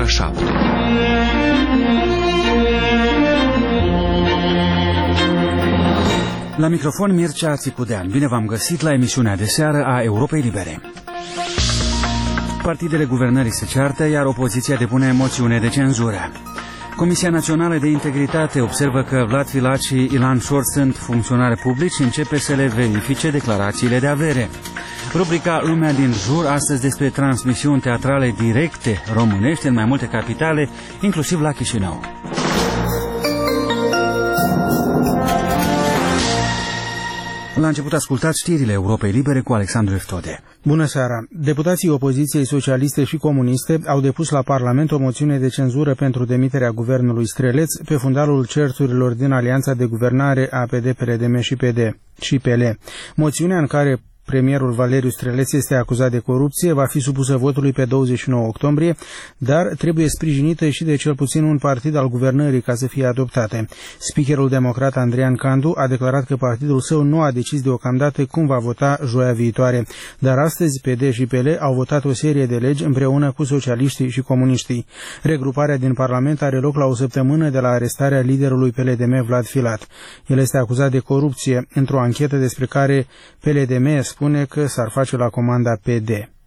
ora 7. La microfon Mircea Țicudean. Bine v-am găsit la emisiunea de seară a Europei Libere. Partidele guvernării se ceartă, iar opoziția depune moțiune de cenzură. Comisia Națională de Integritate observă că Vlad Filat și Ilan Șor sunt funcționari publici și începe să le verifice declarațiile de avere. Rubrica Lumea din jur, astăzi despre transmisiuni teatrale directe românești în mai multe capitale, inclusiv la Chișinău. La început ascultați știrile Europei Libere cu Alexandru Eftode. Bună seara! Deputații opoziției socialiste și comuniste au depus la Parlament o moțiune de cenzură pentru demiterea guvernului Streleț pe fundalul certurilor din alianța de guvernare a PD, PLDM și PL. Moțiunea în care premierul Valeriu Streleț este acuzat de corupție va fi supusă votului pe 29 octombrie, dar trebuie sprijinită și de cel puțin un partid al guvernării ca să fie adoptate. Speakerul democrat Andrian Candu a declarat că partidul său nu a decis deocamdată cum va vota joia viitoare, dar astăzi PD și PL au votat o serie de legi împreună cu socialiștii și comuniștii. Regruparea din Parlament are loc la o săptămână de la arestarea liderului PLDM Vlad Filat. El este acuzat de corupție într-o anchetă despre care PLDM spune că s-ar face la comanda PD.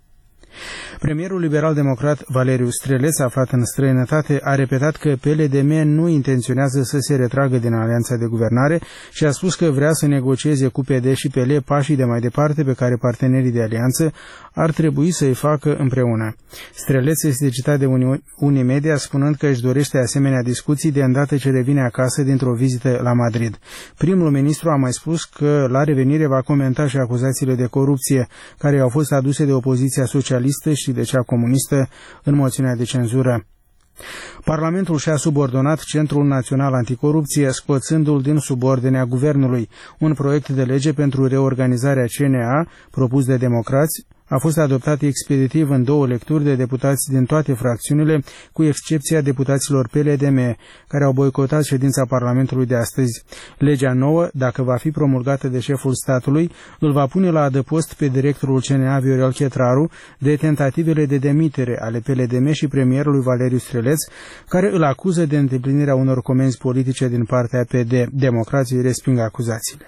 Premierul liberal-democrat Valeriu Streleț, aflat în străinătate, a repetat că PLDM nu intenționează să se retragă din alianța de guvernare și a spus că vrea să negocieze cu PD și PL pașii de mai departe pe care partenerii de alianță ar trebui să îi facă împreună. Streleț este citat de unii media spunând că își dorește asemenea discuții de îndată ce revine acasă dintr-o vizită la Madrid. Primul ministru a mai spus că la revenire va comenta și acuzațiile de corupție care au fost aduse de opoziția socialistă și de cea comunistă în moțiunea de cenzură. Parlamentul și-a subordonat Centrul Național Anticorupție, scoțându-l din subordinea guvernului. Un proiect de lege pentru reorganizarea CNA, propus de democrați, a fost adoptat expeditiv în două lecturi de deputați din toate fracțiunile, cu excepția deputaților PLDM, care au boicotat ședința Parlamentului de astăzi. Legea nouă, dacă va fi promulgată de șeful statului, îl va pune la adăpost pe directorul CNA Viorel Chetraru de tentativele de demitere ale PLDM și premierului Valeriu Streleț, care îl acuză de îndeplinirea unor comenzi politice din partea PD. Democrații resping acuzațiile.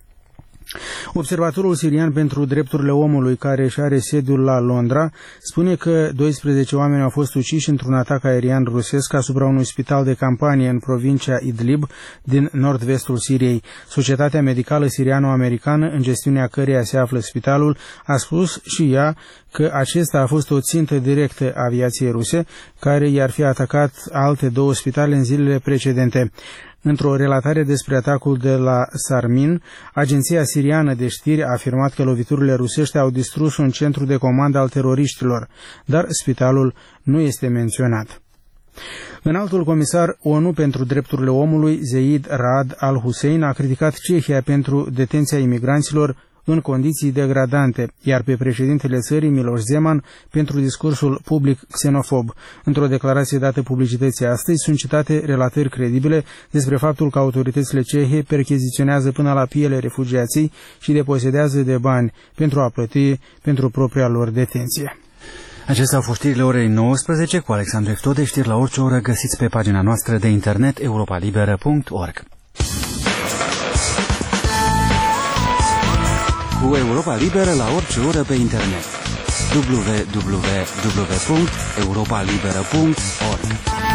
Observatorul sirian pentru drepturile omului, care își are sediul la Londra, spune că 12 oameni au fost uciși într-un atac aerian rusesc asupra unui spital de campanie în provincia Idlib din nord-vestul Siriei. Societatea medicală siriano-americană, în gestiunea căreia se află spitalul, a spus și ea că acesta a fost o țintă directă a aviației ruse, care i-ar fi atacat alte două spitale în zilele precedente. Într-o relatare despre atacul de la Sarmin, agenția siriană de știri a afirmat că loviturile rusești au distrus un centru de comandă al teroriștilor, dar spitalul nu este menționat. Înaltul comisar ONU pentru drepturile omului, Zeid Raad al-Hussein, a criticat Cehia pentru detenția imigranților în condiții degradante, iar pe președintele țării, Miloš Zeman, pentru discursul public xenofob. Într-o declarație dată publicității astăzi, sunt citate relatări credibile despre faptul că autoritățile cehe percheziționează până la piele refugiații și deposedează de bani pentru a plăti pentru propria lor detenție. Acestea au fost știrile orei 19 cu Alexandru Eftode. Știri la orice oră găsiți pe pagina noastră de internet europalibera.org. Cu Europa Liberă la orice oră pe internet. www.europalibera.org.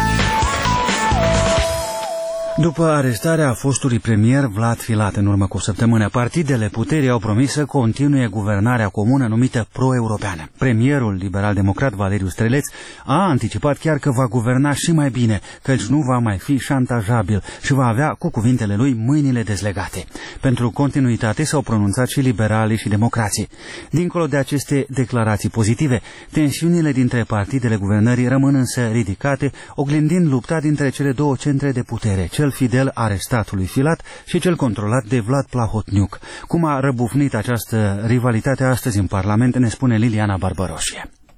După arestarea fostului premier Vlad Filat în urmă cu o săptămână, partidele puterii au promis să continue guvernarea comună numită pro-europeană. Premierul liberal-democrat Valeriu Streleț a anticipat chiar că va guverna și mai bine, căci nu va mai fi șantajabil și va avea, cu cuvintele lui, mâinile dezlegate. Pentru continuitate s-au pronunțat și liberalii și democrații. Dincolo de aceste declarații pozitive, tensiunile dintre partidele guvernării rămân însă ridicate, oglindind lupta dintre cele două centre de putere, cel fidel arestatului Filat și cel controlat de Vlad Plahotniuc. Cum a răbufnit această rivalitate astăzi în Parlament, ne spune Liliana Barbăroșie.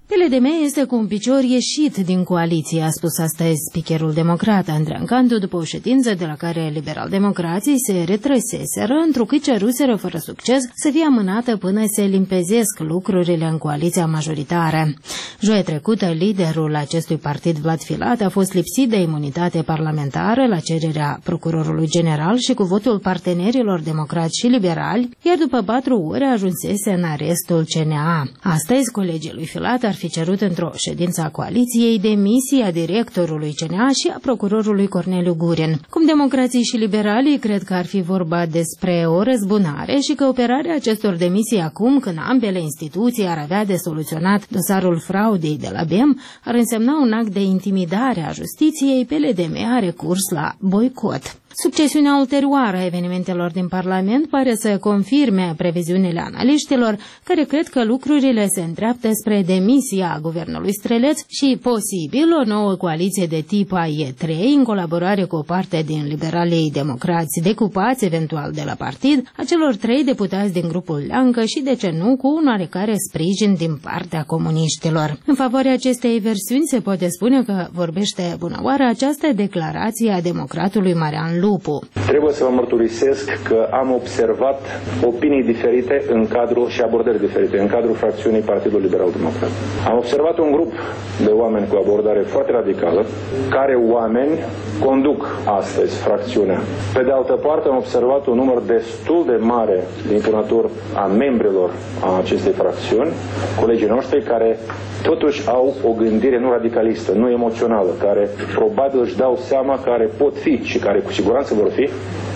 PLDM este cu un picior ieșit din coaliție, a spus astăzi speakerul democrat Andreea Cantu după o ședință de la care liberal-democrații se retrăseseră, întrucât ceruseră fără succes să fie amânată până se limpezesc lucrurile în coaliția majoritară. Joia trecută, liderul acestui partid, Vlad Filat, a fost lipsit de imunitate parlamentară la cererea procurorului general și cu votul partenerilor democrați și liberali, iar după 4 ore ajunsese în arestul CNA. Astăzi, colegii lui Filat ar fi cerut într-o ședință a coaliției demisia directorului CNA și a procurorului Corneliu Gurin. Cum democrații și liberalii cred că ar fi vorba despre o răzbunare și că operarea acestor demisii acum, când ambele instituții ar avea de soluționat dosarul fraudei de la BEM, ar însemna un act de intimidare a justiției, PLDM are recurs la boicot. Succesiunea ulterioară a evenimentelor din Parlament pare să confirme previziunile analiștilor, care cred că lucrurile se îndreaptă spre demisia guvernului Streleț și, posibil, o nouă coaliție de tip AE3, în colaborare cu o parte din liberalii democrați decupați eventual de la partid, a celor 3 deputați din grupul Leancă și, de ce nu, cu un oarecare sprijin din partea comuniștilor. În favoarea acestei versiuni se poate spune că vorbește bunăoară această declarație a democratului Marian Lupu. Trebuie să vă mărturisesc că am observat opinii diferite în cadrul și abordări diferite în cadrul fracțiunii Partidului Liberal Democrat. Am observat un grup de oameni cu abordare foarte radicală, care oameni conduc astăzi fracțiunea. Pe de altă parte, am observat un număr destul de mare de impunător a membrilor a acestei fracțiuni, colegii noștri care totuși au o gândire nu radicalistă, nu emoțională, care probabil își dau seama care pot fi și care cu siguranță vor fi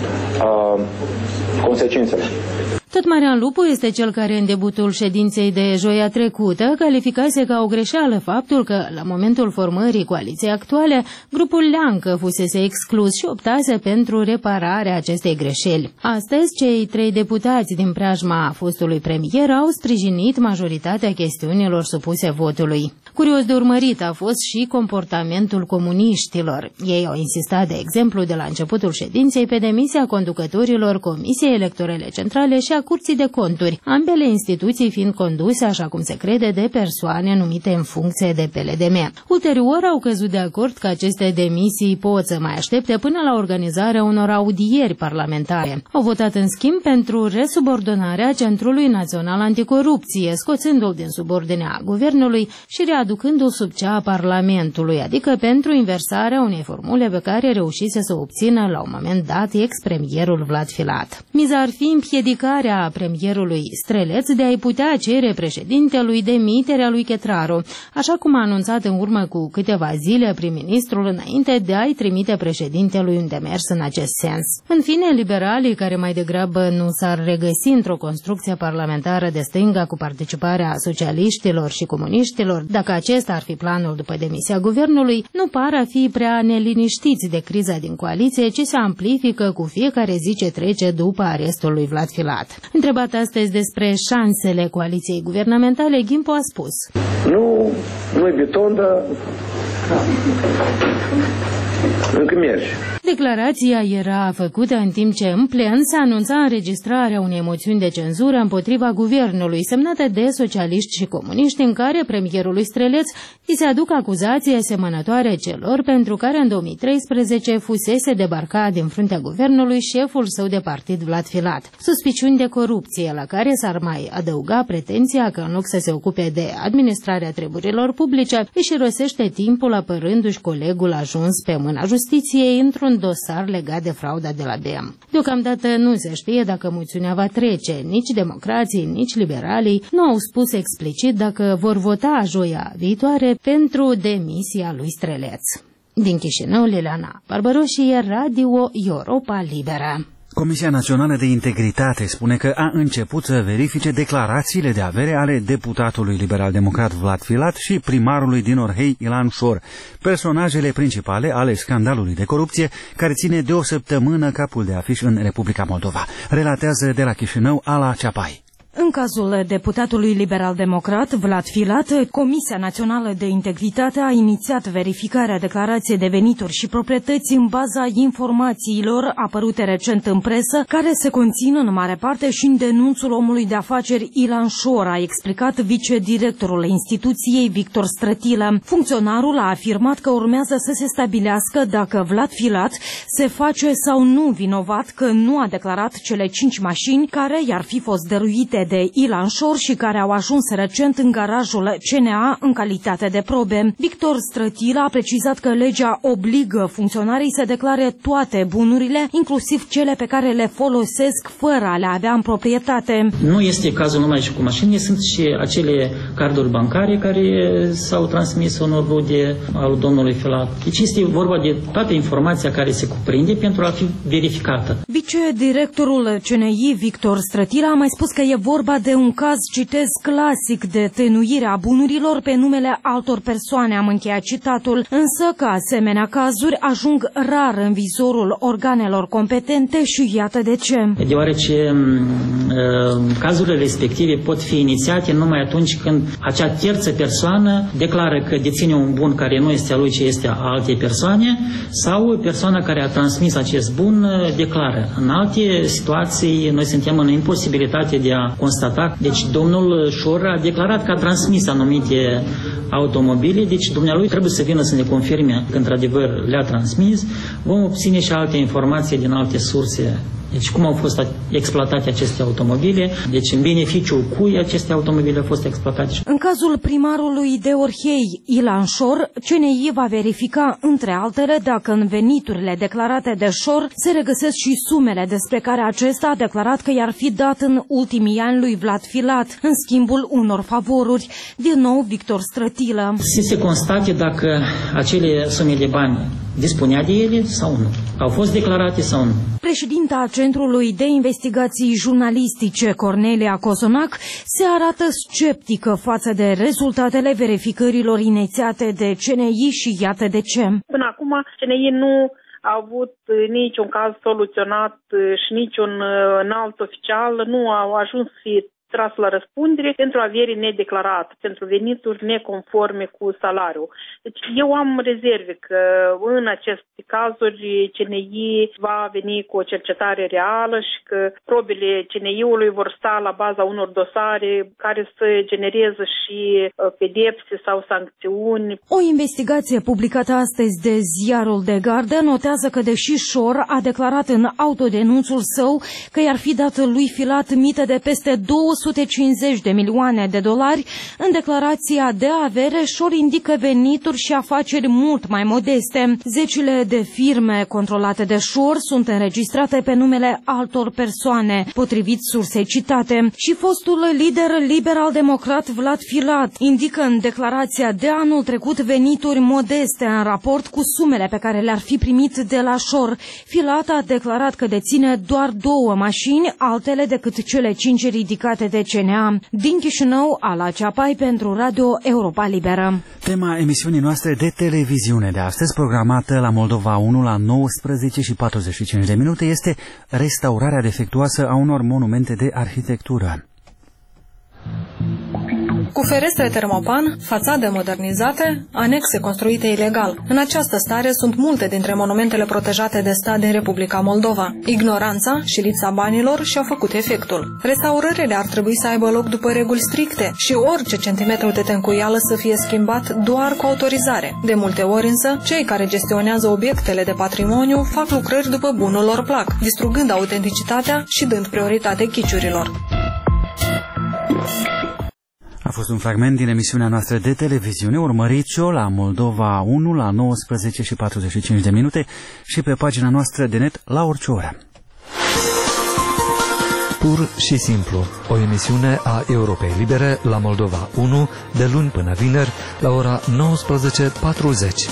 consecințele. Tot Marian Lupu este cel care, în debutul ședinței de joia trecută, calificase ca o greșeală faptul că, la momentul formării coaliției actuale, grupul Leancă fusese exclus și optase pentru repararea acestei greșeli. Astăzi, cei 3 deputați din preajma fostului premier au sprijinit majoritatea chestiunilor supuse votului. Curios de urmărit a fost și comportamentul comuniștilor. Ei au insistat, de exemplu, de la începutul ședinței pe demisia conducătorilor Comisiei Electorale Centrale și a Curții de Conturi, ambele instituții fiind conduse, așa cum se crede, de persoane numite în funcție de PLDM. Ulterior au căzut de acord că aceste demisii pot să mai aștepte până la organizarea unor audieri parlamentare. Au votat în schimb pentru resubordonarea Centrului Național Anticorupție, scoțându-l din subordinea guvernului și readucându-l sub cea a Parlamentului, adică pentru inversarea unei formule pe care reușise să o obțină la un moment dat ex-premierul Vlad Filat. Miza ar fi împiedicarea premierului Streleț de a-i putea cere președintelui demiterea lui Chetraru, așa cum a anunțat în urmă cu câteva zile prim-ministrul înainte de a-i trimite președintelui un demers în acest sens. În fine, liberalii, care mai degrabă nu s-ar regăsi într-o construcție parlamentară de stânga cu participarea socialiștilor și comuniștilor, dacă acesta ar fi planul după demisia guvernului, nu par a fi prea neliniștiți de criza din coaliție, ci se amplifică cu fiecare zi ce trece după arestul lui Vlad Filat. Întrebat astăzi despre șansele coaliției guvernamentale, Ghimpo a spus: Nu-i beton, dar încă merge. Declarația era făcută în timp ce în plen se anunța înregistrarea unei moțiuni de cenzură împotriva guvernului, semnată de socialiști și comuniști, în care premierului Streleț îi se aduc acuzații asemănătoare celor pentru care în 2013 fusese debarcat din fruntea guvernului șeful său de partid Vlad Filat. Suspiciuni de corupție, la care s-ar mai adăuga pretenția că în loc să se ocupe de administrarea treburilor publice, își irosește timpul apărându-și colegul ajuns pe mâna justiției într-un dosar legat de frauda de la BEM. Deocamdată nu se știe dacă moțiunea va trece. Nici democrații, nici liberalii nu au spus explicit dacă vor vota joia viitoare pentru demisia lui Streleț. Din Chișinău, Liliana Barbaroșie, Radio Europa Liberă. Comisia Națională de Integritate spune că a început să verifice declarațiile de avere ale deputatului liberal-democrat Vlad Filat și primarului din Orhei Ilan Șor, personajele principale ale scandalului de corupție care ține de o săptămână capul de afiș în Republica Moldova. Relatează de la Chișinău Ala Ceapai. În cazul deputatului liberal-democrat Vlad Filat, Comisia Națională de Integritate a inițiat verificarea declarației de venituri și proprietăți în baza informațiilor apărute recent în presă, care se conțin în mare parte și în denunțul omului de afaceri Ilan Șor, a explicat vicedirectorul instituției Victor Strătilă. Funcționarul a afirmat că urmează să se stabilească dacă Vlad Filat se face sau nu vinovat că nu a declarat cele 5 mașini care i-ar fi fost dăruite de Ilan Șor și care au ajuns recent în garajul CNA în calitate de probe. Victor Strătilă a precizat că legea obligă funcționarii să declare toate bunurile, inclusiv cele pe care le folosesc fără a le avea în proprietate. Nu este cazul numai și cu mașini, sunt și acele carduri bancare care s-au transmis unor rude al domnului Filat. Deci este vorba de toată informația care se cuprinde pentru a fi verificată. Vicedirectorul CNI Victor Strătilă a mai spus că e vorba de un caz, citez, clasic de tăinuire a bunurilor pe numele altor persoane, am încheiat citatul, însă că asemenea cazuri ajung rar în vizorul organelor competente și iată de ce. Deoarece cazurile respective pot fi inițiate numai atunci când acea terță persoană declară că deține un bun care nu este a lui, ci este a altei persoane, sau persoana care a transmis acest bun declară. În alte situații, noi suntem în imposibilitate de a constata. Deci domnul Șor a declarat că a transmis anumite automobile, deci dumnealui trebuie să vină să ne confirme că într-adevăr le-a transmis. Vom obține și alte informații din alte surse. Deci cum au fost exploatate aceste automobile, deci în beneficiul cui aceste automobile au fost exploatate. În cazul primarului de Orhei, Ilan Șor, CNI va verifica, între altele, dacă în veniturile declarate de Șor se regăsesc și sumele despre care acesta a declarat că i-ar fi dat în ultimii ani lui Vlad Filat, în schimbul unor favoruri. Din nou, Victor Strătilă. Să se constate dacă acele sume de bani dispunea de ele sau nu. Au fost declarate sau nu. Președinta Centrului de Investigații Jurnalistice, Cornelia Cozonac, se arată sceptică față de rezultatele verificărilor inițiate de CNI și iată de ce. Până acum, CNI nu a avut niciun caz soluționat și niciun înalt oficial nu au ajuns să fie tras la răspundere pentru avere nedeclarată, pentru venituri neconforme cu salariul. Deci eu am rezerve că în aceste cazuri CNI va veni cu o cercetare reală și că probele CNI-ului vor sta la baza unor dosare care să genereze și pedepse sau sancțiuni. O investigație publicată astăzi de ziarul The Guardian notează că deși Șor a declarat în autodenunțul său că i-ar fi dat lui Filat mită de peste 250 de milioane de dolari, în declarația de avere Șor indică venituri și afaceri mult mai modeste. Zecile de firme controlate de Șor sunt înregistrate pe numele altor persoane, potrivit sursei citate. Și fostul lider liberal-democrat Vlad Filat indică în declarația de anul trecut venituri modeste în raport cu sumele pe care le-ar fi primit de la Șor. Filat a declarat că deține doar 2 mașini, altele decât cele 5 ridicate de CNA. Din Chișinău, Ala Ceapai pentru Radio Europa Liberă. Tema emisiunii noastre de televiziune de astăzi, programată la Moldova 1 la 19:45 este restaurarea defectuoasă a unor monumente de arhitectură. Cu ferestre termopan, fațade modernizate, anexe construite ilegal. În această stare sunt multe dintre monumentele protejate de stat din Republica Moldova. Ignoranța și lipsa banilor și-au făcut efectul. Restaurările ar trebui să aibă loc după reguli stricte și orice centimetru de tencuială să fie schimbat doar cu autorizare. De multe ori însă, cei care gestionează obiectele de patrimoniu fac lucrări după bunul lor plac, distrugând autenticitatea și dând prioritate chiciurilor. A fost un fragment din emisiunea noastră de televiziune, urmăriți-o la Moldova 1 la 19:45 și pe pagina noastră de net la orice oră. Pur și simplu, o emisiune a Europei Libere la Moldova 1 de luni până vineri la ora 19:40.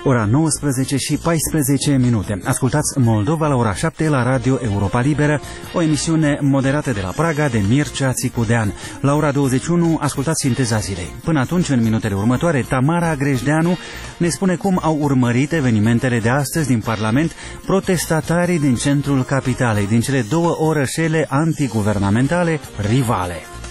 Ora 19 și 14 minute. Ascultați Moldova la ora 7 la Radio Europa Liberă, o emisiune moderată de la Praga de Mircea Țicudean. La ora 21 ascultați Sinteza zilei. Până atunci, în minutele următoare, Tamara Grejdeanu ne spune cum au urmărit evenimentele de astăzi din Parlament protestatarii din centrul capitalei, din cele două orășele antiguvernamentale rivale.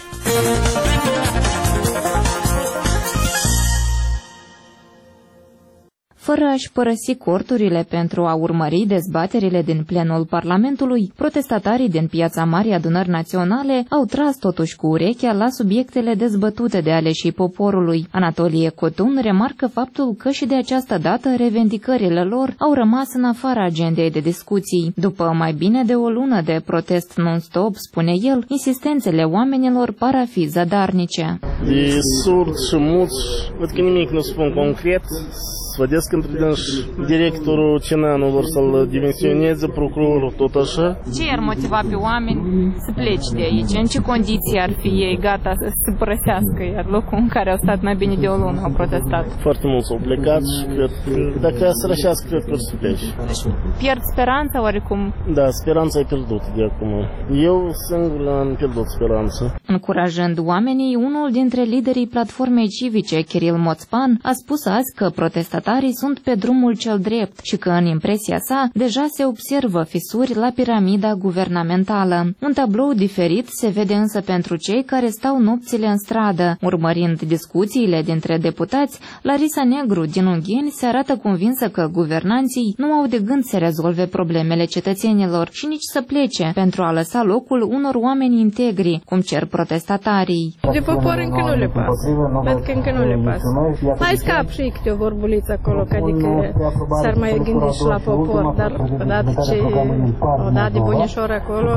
Fără a-și părăsi corturile pentru a urmări dezbaterile din plenul Parlamentului, protestatarii din Piața Marii Adunări Naționale au tras totuși cu urechea la subiectele dezbătute de aleșii poporului. Anatolie Cotun remarcă faptul că și de această dată revendicările lor au rămas în afara agendei de discuții. După mai bine de o lună de protest non-stop, spune el, insistențele oamenilor par a fi zadarnice. E surd și mulți, văd că nimic nu spun concret. Vedeți când directorul Cenanului să-l dimensioneze, procurorul tot așa. Ce ar motiva pe oameni să plece de aici? În ce condiții ar fi ei gata să se părăsească? Iar locul în care au stat mai bine de o lună au protestat. Foarte mulți au plecat și cred că dacă să rășească, cred că să plece. Deci pierd speranța oarecum? Da, speranța e pierdută de acum. Eu singur am pierdut speranța. Încurajând oamenii, unul dintre liderii platformei civice, Kiril Moțpan, a spus azi că protestatarii sunt pe drumul cel drept și că în impresia sa deja se observă fisuri la piramida guvernamentală. Un tablou diferit se vede însă pentru cei care stau nopțile în stradă. Urmărind discuțiile dintre deputați, Larisa Negru din Ungheni se arată convinsă că guvernanții nu au de gând să rezolve problemele cetățenilor și nici să plece pentru a lăsa locul unor oameni integri, cum cer protestatarii. De popor încă nu le pasă. Văd că încă nu le pasă. Mai scap și câte o vorbuliță acolo, adică s-ar mai gândi și la popor, dar odată ce au dat de bunișor acolo,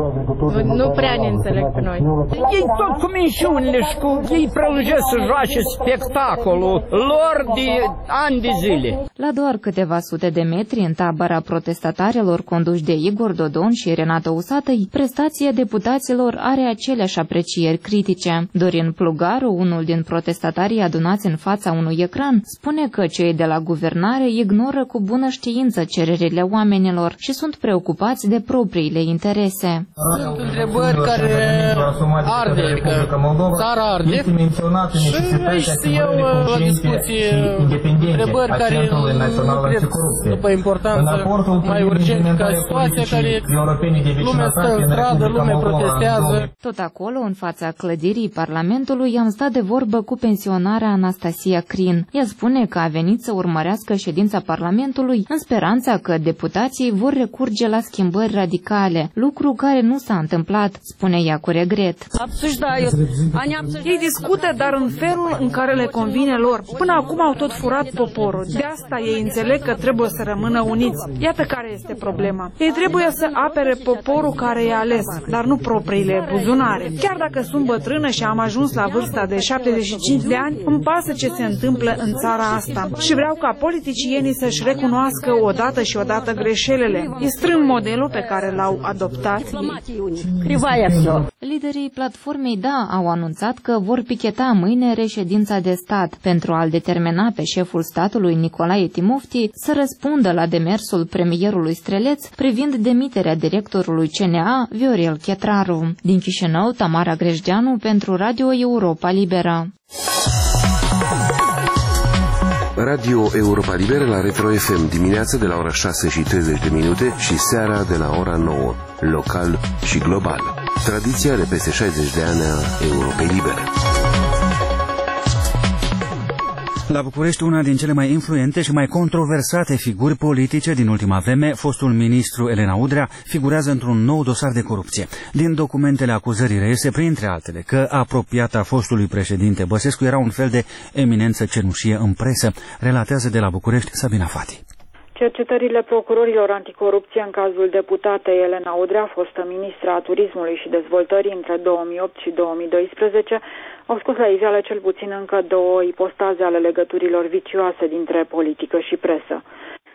nu prea ne înțeleg pe noi. Ei tot cu minciunile și cu ei prelungesc să joace spectacolul lor de ani de zile. La doar câteva sute de metri în tabăra protestatarilor conduși de Igor Dodon și Renato Usatăi, prestația deputaților are aceleași aprecieri critice. Dorin Plugaru, unul din protestatarii adunați în fața unui ecran, spune că cei de la guvernare ignoră cu bună știință cererile oamenilor și sunt preocupați de propriile interese. Sunt întrebări care arde, adică țara arde și aici se iau la discuție întrebări care nu cred după importanță mai urgent ca situația care lumea stă în stradă, lumea protestează. Tot acolo, în fața clădirii Parlamentului, am stat de vorbă cu pensionarea Anastasia Crin. Ea spune că a venit să urmărească ședința Parlamentului în speranța că deputații vor recurge la schimbări radicale, lucru care nu s-a întâmplat, spune ea cu regret. Ei discută, dar în felul în care le convine lor. Până acum au tot furat poporul. De asta ei înțeleg că trebuie să rămână uniți. Iată care este problema. Ei trebuie să apere poporul care i-a ales, dar nu propriile buzunare. Chiar dacă sunt bătrână și am ajuns la vârsta de 75 de ani, îmi pasă ce se întâmplă în țara asta. Și vreau ca politicienii să-și recunoască odată și odată greșelile. E strâng modelul pe care l-au adoptat ei. Liderii platformei DA au anunțat că vor picheta mâine reședința de stat pentru a-l determina pe șeful statului Nicolae Timofti să răspundă la demersul premierului Streleț privind demiterea directorului CNA Viorel Chetraru. Din Chișinău, Tamara Grejdeanu pentru Radio Europa Liberă. Radio Europa Liberă la Retro FM dimineața de la ora 6:30 și seara de la ora 9, local și global. Tradiția de peste 60 de ani a Europei Libere. La București, una din cele mai influente și mai controversate figuri politice din ultima vreme, fostul ministru Elena Udrea, figurează într-un nou dosar de corupție. Din documentele acuzării reiese, printre altele, că apropiata fostului președinte Băsescu era un fel de eminență cenușie în presă, relatează de la București Sabina Fati. Cercetările procurorilor anticorupție în cazul deputatei Elena Udrea, fostă ministra a Turismului și Dezvoltării între 2008 și 2012, au scos la iveală cel puțin încă două ipostaze ale legăturilor vicioase dintre politică și presă.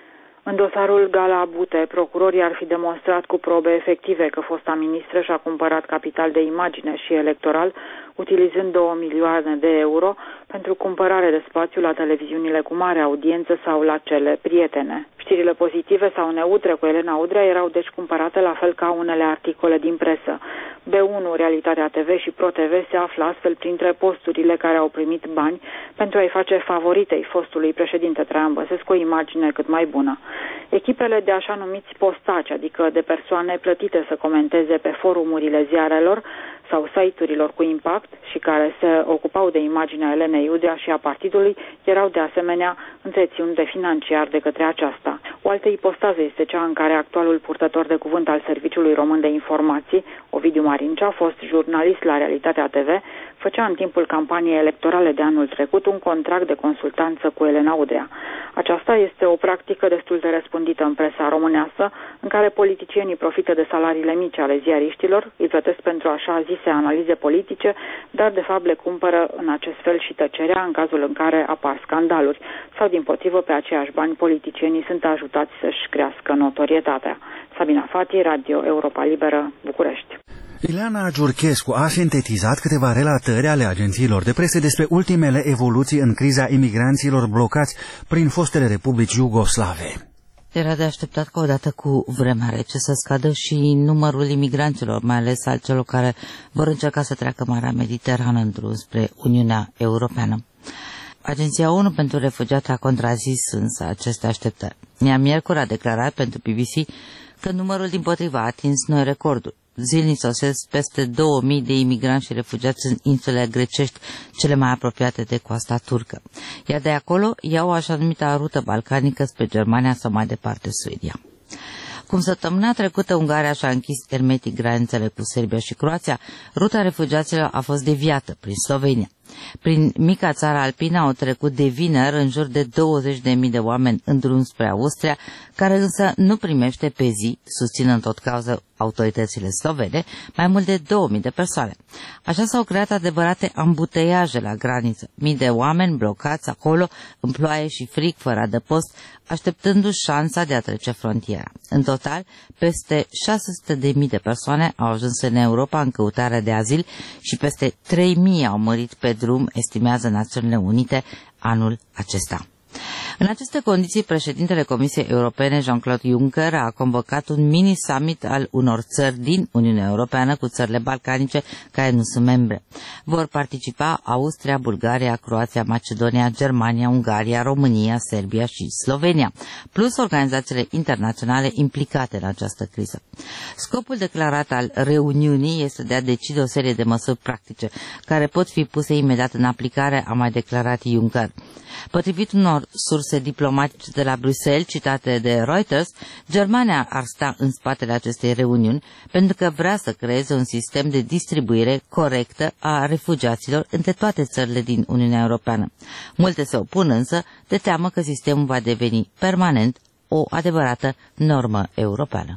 În dosarul Gala Bute, procurorii ar fi demonstrat cu probe efective că fosta ministră și-a cumpărat capital de imagine și electoral, utilizând 2 milioane de euro pentru cumpărare de spațiu la televiziunile cu mare audiență sau la cele prietene. Știrile pozitive sau neutre cu Elena Udrea erau deci cumpărate la fel ca unele articole din presă. B1, Realitatea TV și Pro TV se află astfel printre posturile care au primit bani pentru a-i face favoritei fostului președinte Traian Băsescu o imagine cât mai bună. Echipele de așa numiți postaci, adică de persoane plătite să comenteze pe forumurile ziarelor sau site-urilor cu impact și care se ocupau de imaginea Elenei Udrea și a partidului, erau de asemenea întreținute financiar de către aceasta. O altă ipostază este cea în care actualul purtător de cuvânt al Serviciului Român de Informații, Ovidiu Marincea, fost jurnalist la Realitatea TV, făcea în timpul campaniei electorale de anul trecut un contract de consultanță cu Elena Udrea. Aceasta este o practică destul de răspândită în presa românească, în care politicienii profită de salariile mici ale ziariștilor, îi plătesc pentru așa zise analize politice, dar de fapt le cumpără în acest fel și tăcerea în cazul în care apar scandaluri, sau dimpotrivă pe aceiași bani politicienii sunt ajutați să-și crească notorietatea. Sabina Fati, Radio Europa Liberă, București. Ileana Giurchescu a sintetizat câteva relatări ale agențiilor de presă despre ultimele evoluții în criza imigranților blocați prin fostele republici iugoslave. Era de așteptat ca odată cu vremea rece să scadă și numărul imigranților, mai ales al celor care vor încerca să treacă Marea Mediterană în drum spre Uniunea Europeană. Agenția ONU pentru Refugiați a contrazis însă aceste așteptări. Ea miercuri a declarat pentru BBC că numărul dimpotrivă a atins noi recorduri. Zilnic sosesc peste 2000 de imigranți și refugiați în insulele grecești, cele mai apropiate de coasta turcă. Iar de acolo iau așa numita rută balcanică spre Germania sau mai departe Suedia. Cum săptămâna trecută Ungaria și-a închis hermetic granițele cu Serbia și Croația, ruta refugiaților a fost deviată prin Slovenia. Prin mica țară alpină au trecut de vineri în jur de 20.000 de oameni în drum spre Austria, care însă nu primește pe zi, susțin în tot cauză autoritățile slovene, mai mult de 2000 de persoane. Așa s-au creat adevărate ambuteiaje la graniță, mii de oameni blocați acolo în ploaie și frig, fără adăpost, așteptându-și șansa de a trece frontiera. În total, peste 600.000 de persoane au ajuns în Europa în căutare de azil și peste 3.000 au murit pe drum, estimează Națiunile Unite anul acesta. În aceste condiții, președintele Comisiei Europene, Jean-Claude Juncker, a convocat un mini-summit al unor țări din Uniunea Europeană cu țările balcanice care nu sunt membre. Vor participa Austria, Bulgaria, Croația, Macedonia, Germania, Ungaria, România, Serbia și Slovenia, plus organizațiile internaționale implicate în această criză. Scopul declarat al reuniunii este de a decide o serie de măsuri practice care pot fi puse imediat în aplicare, a mai declarat Juncker. Potrivit unor surse diplomatice de la Bruxelles, citate de Reuters, Germania ar sta în spatele acestei reuniuni pentru că vrea să creeze un sistem de distribuire corectă a refugiaților între toate țările din Uniunea Europeană. Multe se opun însă de teamă că sistemul va deveni permanent o adevărată normă europeană.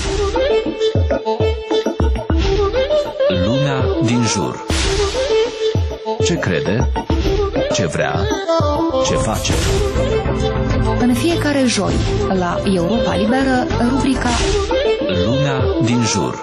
Lumea din jur. Ce crede? Ce vrea? Ce face? În fiecare joi, la Europa Liberă, rubrica Lumea din jur.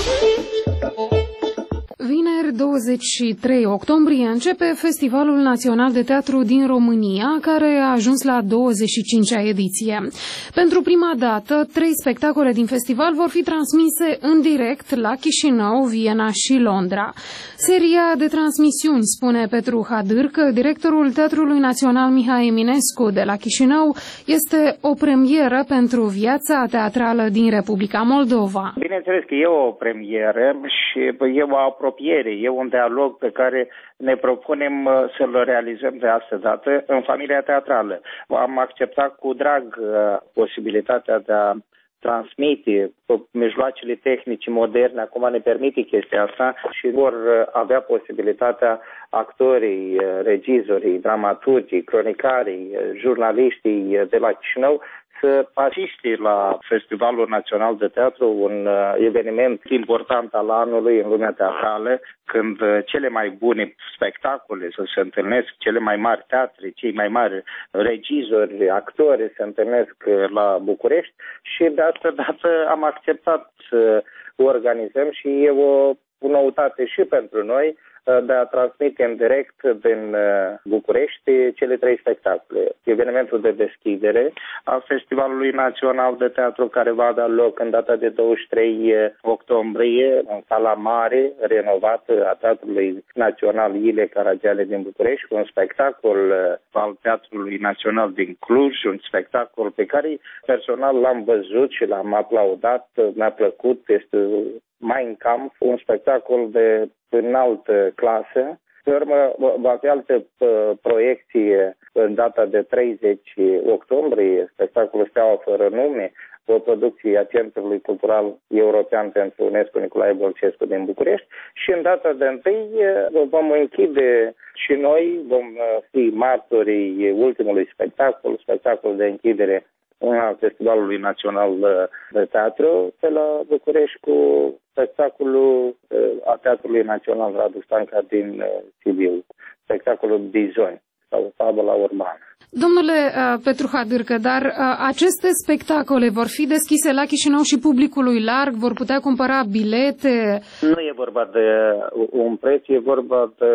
Vineri 23 octombrie începe Festivalul Național de Teatru din România, care a ajuns la 25-a ediție. Pentru prima dată, 3 spectacole din festival vor fi transmise în direct la Chișinău, Viena și Londra. Seria de transmisiuni, spune Petru Hadârcă, directorul Teatrului Național Mihai Eminescu de la Chișinău, este o premieră pentru viața teatrală din Republica Moldova. Bineînțeles că e o premieră și e o apropiere, e un dialog pe care ne propunem să-l realizăm de astă dată în familia teatrală. Am acceptat cu drag posibilitatea de a transmite mijloacele tehnice moderne, acum ne permite chestia asta și vor avea posibilitatea actorii, regizorii, dramaturgii, cronicarii, jurnaliștii de la Chișinău să asiste la Festivalul Național de Teatru, un eveniment important al anului în lumea teatrală, când cele mai bune spectacole se întâlnesc, cele mai mari teatre, cei mai mari regizori, actori se întâlnesc la București și de asta dată am acceptat să organizăm și e o noutate și pentru noi de a transmite în direct din București cele 3 spectacole. Evenimentul de deschidere a Festivalului Național de Teatru, care va avea loc în data de 23 octombrie în sala mare renovată a Teatrului Național Ilie Caragiale din București, cu un spectacol al Teatrului Național din Cluj, un spectacol pe care personal l-am văzut și l-am aplaudat, mi-a plăcut, este Mein Kampf, un spectacol de înaltă clasă. Pe urmă, va avea altă proiecție în data de 30 octombrie, spectacolul Steaua fără nume, o producție a Centrului Cultural European pentru UNESCO Nicolae Bolcescu din București și în data de 1 vom închide și noi, vom fi martorii ultimului spectacol de închidere a Festivalului Național de Teatru de la București cu spectacolul a Teatrului Național Radu Stanca din Sibiu, spectacolul Bizoni sau Fabula Urbană. Domnule Petru Hadârcă, dar aceste spectacole vor fi deschise la Chișinău și publicului larg? Vor putea cumpăra bilete? Nu e vorba de un preț, e vorba de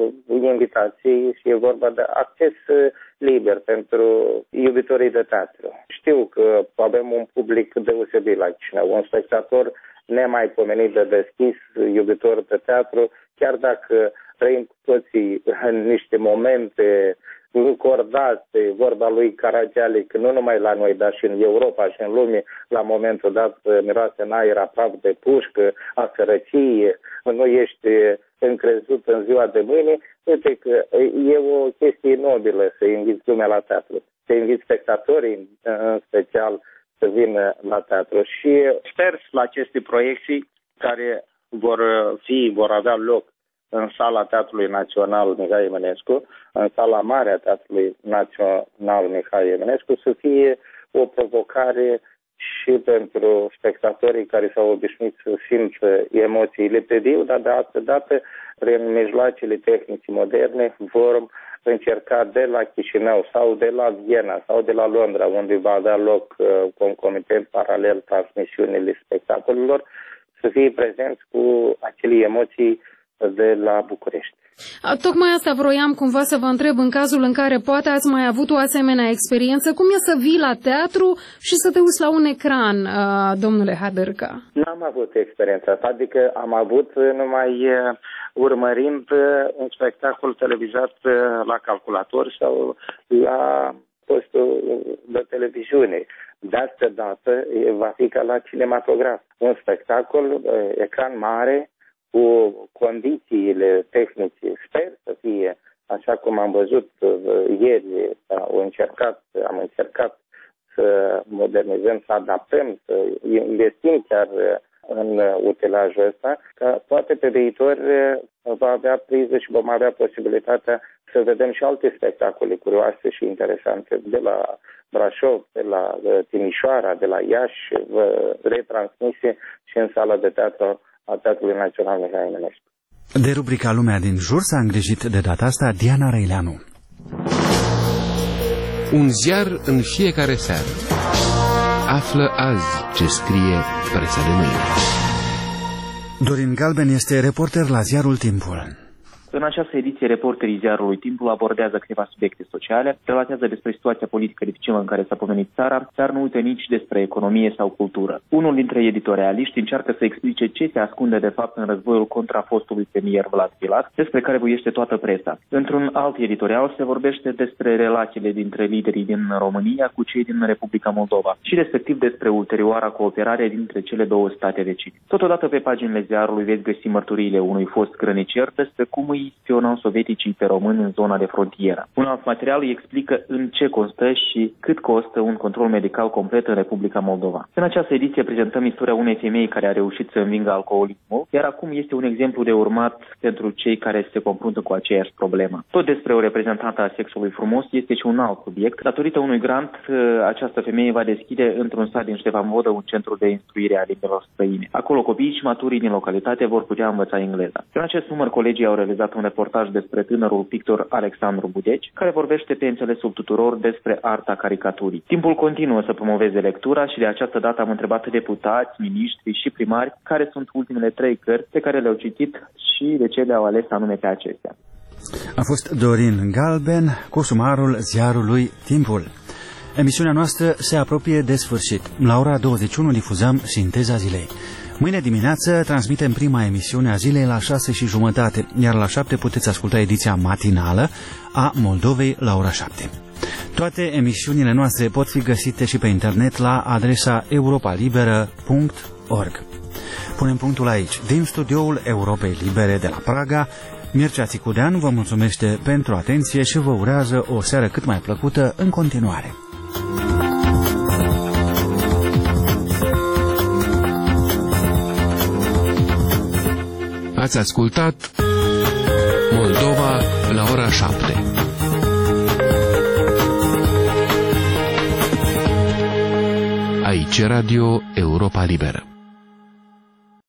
invitații și e vorba de acces liber pentru iubitorii de teatru. Știu că avem un public deosebit la Chișinău, un spectator nemaipomenit de deschis, iubitor de teatru, chiar dacă trăim cu toții în niște momente încordate, vorba lui Caragiale, că nu numai la noi, dar și în Europa și în lume, la momentul dat miroase în aer aproape de pușcă, a sărăcie, nu ești încrezut în ziua de mâine. Uite că e o chestie nobilă să inviți lumea la teatru, să inviți spectatorii în special să vină la teatru și sper la aceste proiecții care vor avea loc în sala Teatrului Național Mihai Eminescu, în sala mare a Teatrului Național Mihai Eminescu, să fie o provocare și pentru spectatorii care s-au obișnuit să simtă emoțiile pe viu, dar de altă dată, prin mijloacele tehnice moderne, vor încerca de la Chișinău sau de la Viena sau de la Londra, unde va avea loc concomitent paralel transmisiunile spectacolelor, să fie prezenți cu acele emoții de la București. Tocmai asta vroiam cumva să vă întreb, în cazul în care poate ați mai avut o asemenea experiență, cum e să vii la teatru și să te uiți la un ecran, domnule Hadârcă? N-am avut experiența asta, adică am avut numai urmărind un spectacol televizat la calculator sau la postul de televiziune. De asta dată va fi ca la cinematograf. Un spectacol, ecran mare, cu condițiile tehnice, sper să fie, așa cum am văzut ieri, am încercat să modernizăm, să adaptăm, să investim chiar în utilajul ăsta, că poate pe viitor va avea priză și vom avea posibilitatea să vedem și alte spectacole curioase și interesante de la Brașov, de la Timișoara, de la Iași, retransmise și în sala de teatru a Teatrului Național Mihai Eminescu. De rubrica Lumea din jur s-a îngrijit de data asta Diana Răileanu. Un ziar în fiecare seară. Află azi ce scrie presa de mâine. Dorin Galben este reporter la ziarul Timpul. În această ediție, reporterii ziarului Timpul abordează câteva subiecte sociale, relatează despre situația politică dificilă în care s-a pomenit țara, dar nu uite nici despre economie sau cultură. Unul dintre editorialiști încearcă să explice ce se ascunde de fapt în războiul contra fostului premier Vlad Filat, despre care voiește toată presa. Într-un alt editorial se vorbește despre relațiile dintre liderii din România cu cei din Republica Moldova și respectiv despre ulterioara cooperare dintre cele două state vecine. Totodată pe paginile ziarului veți găsi mărturiile unui fost grănicer despre cum îi îi spionau sovieticii pe români în zona de frontieră. Un alt material îi explică în ce constă și cât costă un control medical complet în Republica Moldova. În această ediție prezentăm istoria unei femei care a reușit să învingă alcoolismul, iar acum este un exemplu de urmat pentru cei care se confruntă cu aceeași problemă. Tot despre o reprezentantă a sexului frumos este și un alt subiect. Datorită unui grant, această femeie va deschide într-un sat din Ștefan Vodă un centru de instruire a limbilor străine. Acolo copiii și maturii din localitate vor putea învăța engleza. În acest număr, colegii au realizat un reportaj despre tânărul pictor Alexandru Budeci, care vorbește pe înțelesul tuturor despre arta caricaturii. Timpul continuă să promoveze lectura și de această dată am întrebat deputați, miniștri și primari care sunt ultimele 3 cărți pe care le-au citit și de ce le-au ales anume pe acestea. A fost Dorin Galben cu sumarul ziarului Timpul. Emisiunea noastră se apropie de sfârșit. La ora 21 difuzăm Sinteza zilei. Mâine dimineață transmitem prima emisiune a zilei la 6:30, iar la 7 puteți asculta ediția matinală a Moldovei la ora 7. Toate emisiunile noastre pot fi găsite și pe internet la adresa europalibera.org. Punem punctul aici. Din studioul Europei Libere de la Praga, Mircea Țicudean vă mulțumește pentru atenție și vă urează o seară cât mai plăcută în continuare. Ați ascultat Moldova la ora 7. Aici Radio Europa Liberă.